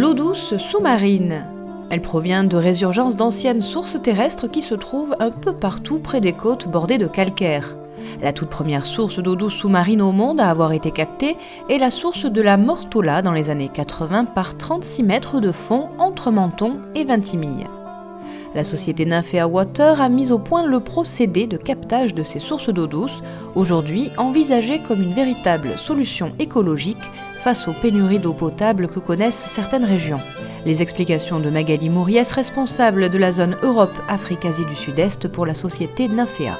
D'eau douce sous-marine. Elle provient de résurgences d'anciennes sources terrestres qui se trouvent un peu partout près des côtes bordées de calcaire. La toute première source d'eau douce sous-marine au monde à avoir été captée est la source de la Mortola dans les années 80 par 36 mètres de fond entre Menton et Vintimille. La société Nymphea Water a mis au point le procédé de captage de ces sources d'eau douce, aujourd'hui envisagées comme une véritable solution écologique face aux pénuries d'eau potable que connaissent certaines régions. Les explications de Magali Mouriès, responsable de la zone Europe-Afrique-Asie du Sud-Est pour la société Nymphea.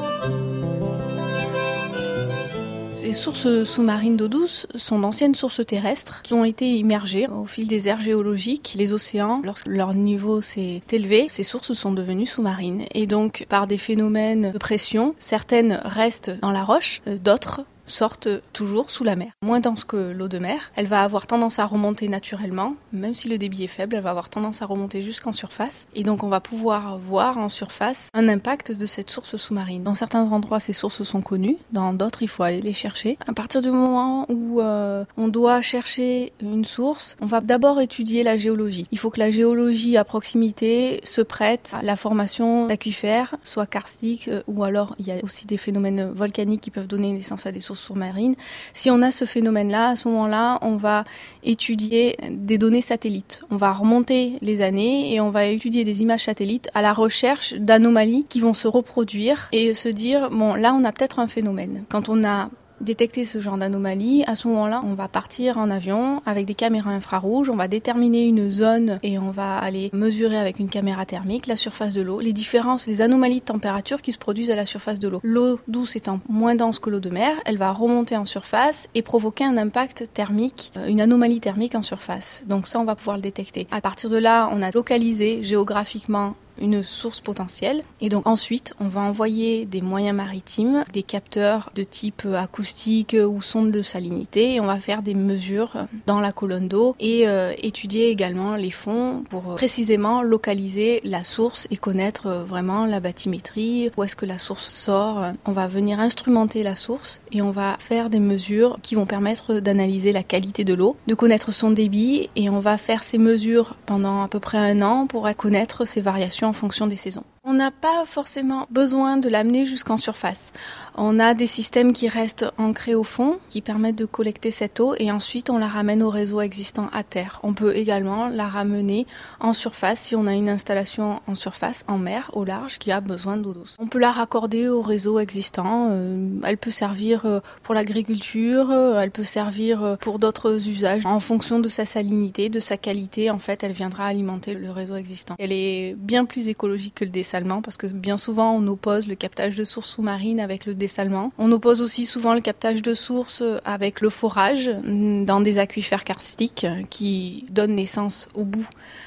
Ces sources sous-marines d'eau douce sont d'anciennes sources terrestres qui ont été immergées au fil des ères géologiques. Les océans, lorsque leur niveau s'est élevé, ces sources sont devenues sous-marines. Et donc, par des phénomènes de pression, certaines restent dans la roche, d'autres sortent toujours sous la mer. Moins dense que l'eau de mer, elle va avoir tendance à remonter naturellement, même si le débit est faible, elle va avoir tendance à remonter jusqu'en surface. Et donc on va pouvoir voir en surface un impact de cette source sous-marine. Dans certains endroits, ces sources sont connues, dans d'autres, il faut aller les chercher. À partir du moment où on doit chercher une source, on va d'abord étudier la géologie. Il faut que la géologie à proximité se prête à la formation d'aquifères, soit karstiques, ou alors il y a aussi des phénomènes volcaniques qui peuvent donner naissance à des sources sous-marines. Si on a ce phénomène-là, à ce moment-là, on va étudier des données satellites. On va remonter les années et on va étudier des images satellites à la recherche d'anomalies qui vont se reproduire et se dire, bon, là, on a peut-être un phénomène. Quand on a détecter ce genre d'anomalie, à ce moment-là, on va partir en avion avec des caméras infrarouges, on va déterminer une zone et on va aller mesurer avec une caméra thermique la surface de l'eau, les différences, les anomalies de température qui se produisent à la surface de l'eau. L'eau douce étant moins dense que l'eau de mer, elle va remonter en surface et provoquer un impact thermique, une anomalie thermique en surface. Donc ça, on va pouvoir le détecter. À partir de là, on a localisé géographiquement une source potentielle et donc ensuite on va envoyer des moyens maritimes, des capteurs de type acoustique ou sonde de salinité et on va faire des mesures dans la colonne d'eau et étudier également les fonds pour précisément localiser la source et connaître vraiment la bathymétrie, où est-ce que la source sort. On va venir instrumenter la source et on va faire des mesures qui vont permettre d'analyser la qualité de l'eau, de connaître son débit et on va faire ces mesures pendant à peu près 1 an pour connaître ces variations en fonction des saisons. On n'a pas forcément besoin de l'amener jusqu'en surface. On a des systèmes qui restent ancrés au fond, qui permettent de collecter cette eau et ensuite on la ramène au réseau existant à terre. On peut également la ramener en surface si on a une installation en surface, en mer, au large, qui a besoin d'eau douce. On peut la raccorder au réseau existant. Elle peut servir pour l'agriculture, elle peut servir pour d'autres usages. En fonction de sa salinité, de sa qualité, en fait, elle viendra alimenter le réseau existant. Elle est bien plus écologique que le dessalement parce que bien souvent on oppose le captage de sources sous-marines avec le dessalement. On oppose aussi souvent le captage de sources avec le forage dans des aquifères karstiques qui donnent naissance au bout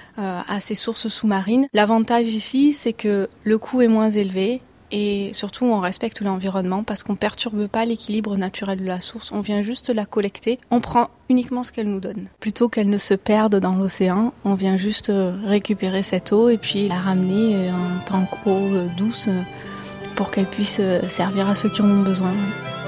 à ces sources sous-marines. L'avantage ici, c'est que le coût est moins élevé et surtout on respecte l'environnement parce qu'on ne perturbe pas l'équilibre naturel de la source. On vient juste la collecter, on prend uniquement ce qu'elle nous donne. Plutôt qu'elle ne se perde dans l'océan, on vient juste récupérer cette eau et puis la ramener en tant qu'eau douce pour qu'elle puisse servir à ceux qui en ont besoin.